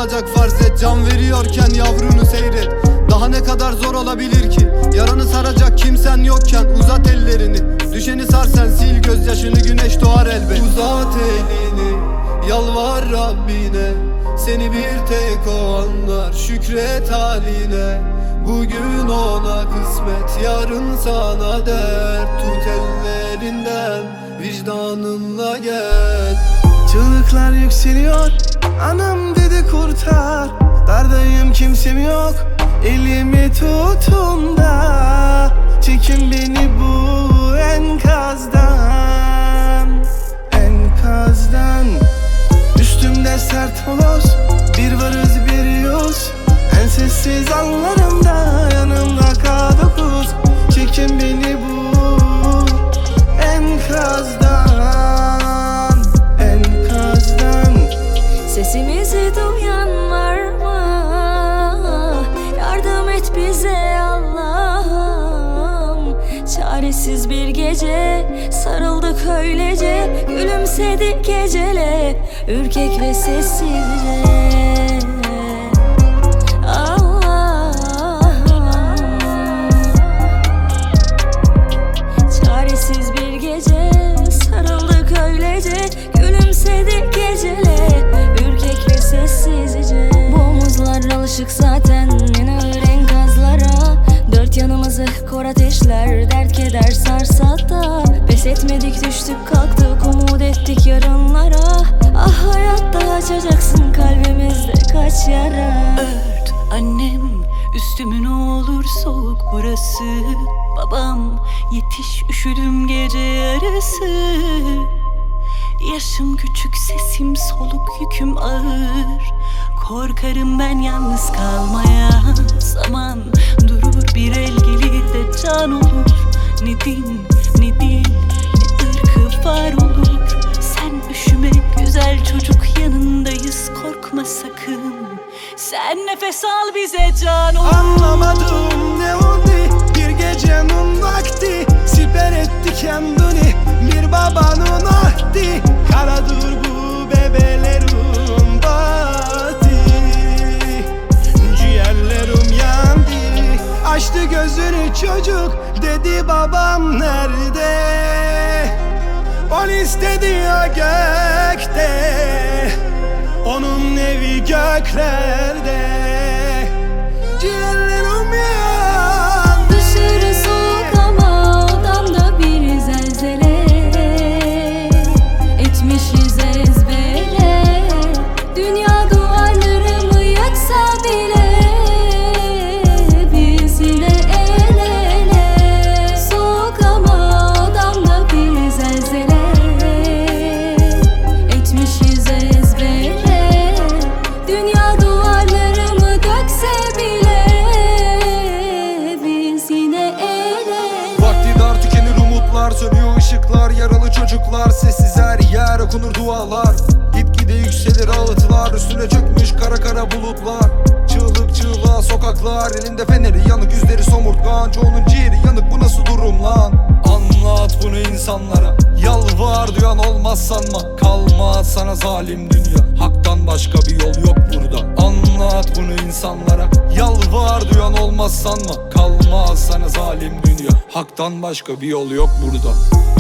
olacak farz et. Can veriyorken yavrunu seyret. Daha ne kadar zor olabilir ki? Yaranı saracak kimsen yokken uzat ellerini. Düşeni sar sen, sil gözyaşını, güneş doğar elbet. Uzat elini, yalvar Rabbine. Seni bir tek o anlar, şükret haline. Bugün ona kısmet, yarın sana dert. Tut ellerinden, vicdanınla gel. Çığlıklar yükseliyor, anam dedi kurtar. Dardayım, kimsem yok, elimi tutun da çekin beni bu enkazdan. Enkazdan. Üstümde sert moloz, bir varız bir yoz. En sessiz anlarımda yanımda K9. Çekin beni bu enkazdan. Enkazdan. Sesimizi duyan var mı? Yardım et bize Allah'ım. Çaresiz bir gece sarıldık öylece. Gülümsedik gecele, ürkek ve sessizce. Çaresiz bir gece sarıldık öylece. Gülümsedik gecele, ürkek ve sessizce. Bu omuzlar alışık zaten en ağır enkazlara. Dört yanımızı kor ateşler, dert keder sarsa da pes etmedik, düştük kalktık, umut ettik yarınlara. Ah hayatta açacaksın kalbimizde kaç yara. Ört annem üstümü, ne olur soğuk burası. Babam yetiş, üşüdüm gece yarısı. Yaşım küçük, sesim soluk, yüküm ağır. Korkarım ben yalnız kalmaya. Zaman durur, bir el gelir de can olur. Ne din, ne dil, ne ırkı var olur. Sen üşüme güzel çocuk, yanındayız, korkma sakın. Sen nefes al, bize can olur. Anlamadım ne oldu bir gecenin vakti. Siper etti kendini bir babanın ahdi. Karadır bu bebelerim batı. Ciğerlerim yandı. Açtı gözünü çocuk, dedi babam nerede? On istedi ya gökte, onun evi göklerde. Ciğerlerim yandı. Dışarı soğuk ama odamda bir zelzele. Etmişiz ezbere. Dünya duvarlarımı yaksa bile biz yine el ele. Soğuk ama odamda bir zelzele. Etmişiz ezbere. Dünya duvarlarımı dökse bile biz yine el ele. Vakti dar, tükenir umutlar, sönüyor ışıklar. Yaralı çocuklar, sessiz her yer, okunur dualar. Gitgide yükselir ağıtlar, üstüne çökmüş kara kara bulutlar. Çığlık çığlığa sokaklar, elinde feneri yanık, yüzleri somurtkan. Çoğunun ciğeri yanık, bu nasıl durum lan? Anlat bunu insanlara, yalvar duyan olmaz sanma. Kalmaz sana zalim dünya, haktan başka bir yol yok burada. Anlat bunu insanlara, yalvar duyan olmaz sanma. Kalmaz sana zalim dünya, haktan başka bir yol yok burada.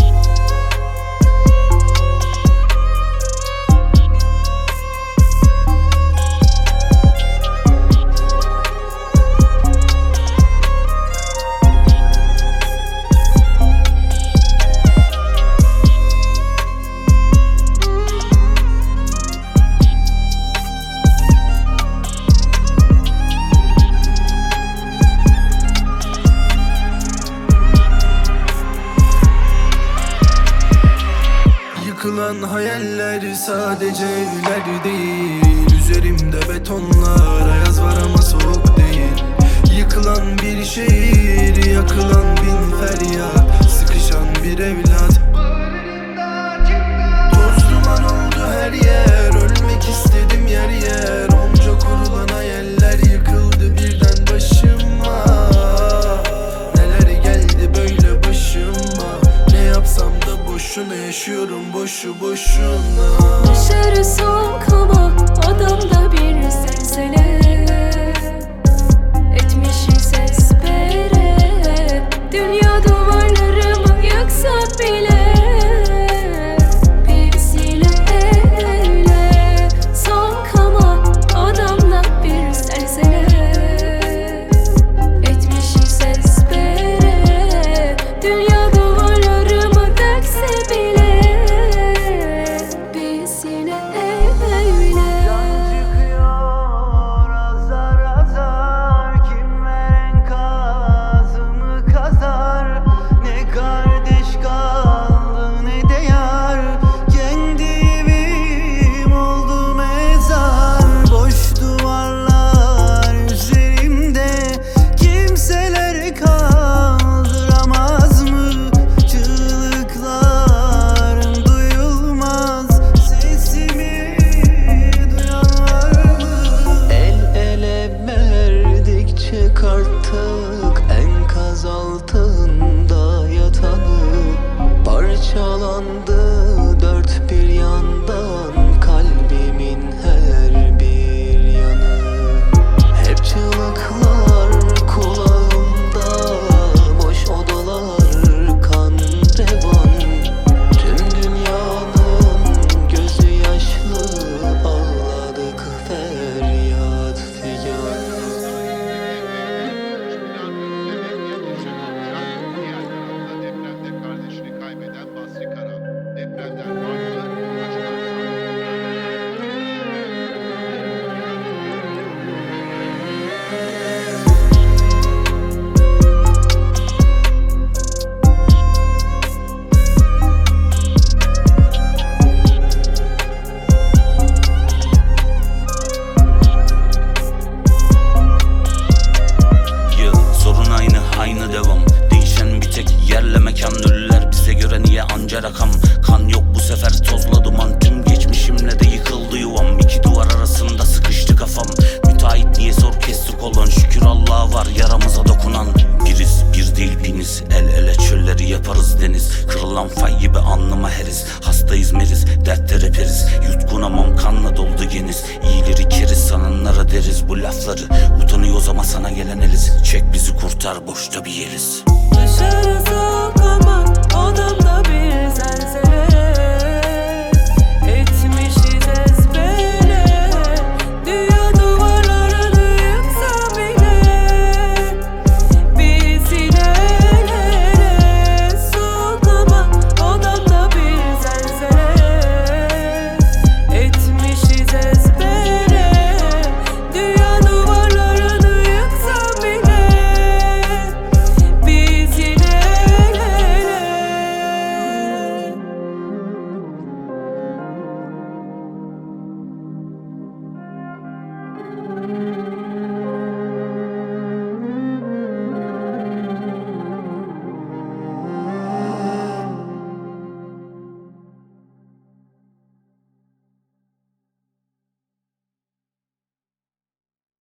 Yıkılan hayaller sadece evler değil. Üzerimde betonlar, ayaz var ama soğuk değil. Yıkılan bir şehir, yakılan bin feryat. Sıkışan bir evlat, toz duman oldu her yer. Ölmek istedim yer yer. Onca kurulan hayaller yıkıldı birden başıma. Neler geldi böyle başıma, ne yapsam da boş. boşuna yaşıyorum boşu boşuna. Dışarı soğuk ama odamda bir zelzele etmişiz ezbere. Dünya duvarlarımı yıksa bile biz yine öyle. Soğuk ama odamda bir zelzele etmişiz ezbere. Dünya duvarlarımı dökse bile biz yine öyle. Çıkıyor azar azar, kim veren kazımı kazar. Ne kardeş kaldı ne de yar, kendi evim oldu mezar. Boş duvarlar üzerimde, kimseler kaldıramaz mı? Çığlıklarım duyulmaz, sesimi duyan var mı? El ele verdikçe karttık enkaz altında yatanı. Parçalandı dört bir yandan kalbimin her bir yanı. Hep çığlıklar kulağımda, boş odalar kan revan. Tüm dünyanın gözü yaşlı, ağladık feryat figan. Depremde kardeşini kaybeden Basri Karan. Depremden farklı sorun aynı devam. Değişen bir tek yerle mekan. Ölüler bize göre niye anca rakam. Kan yok bu sefer tozla duman. Tüm geçmişimle de yıkıldı yuvam. İki duvar arasında sıkıştı kafam. Müteahhit niye zor kestik olan. Şükür Allah'a var yaramıza dokunan. Biriz bir değil biniz, el ele çölleri yaparız deniz. Kırılan fay gibi alnıma heriz. Hastayız meriz, dertte reperiz. Yutkunamam kanla doldu geniz. İyileri keriz, sananlara deriz bu lafları. Utanıyoruz ama sana gelen eliz. Çek bizi kurtar, boşta bir yeriz. Dışarı soğuk ama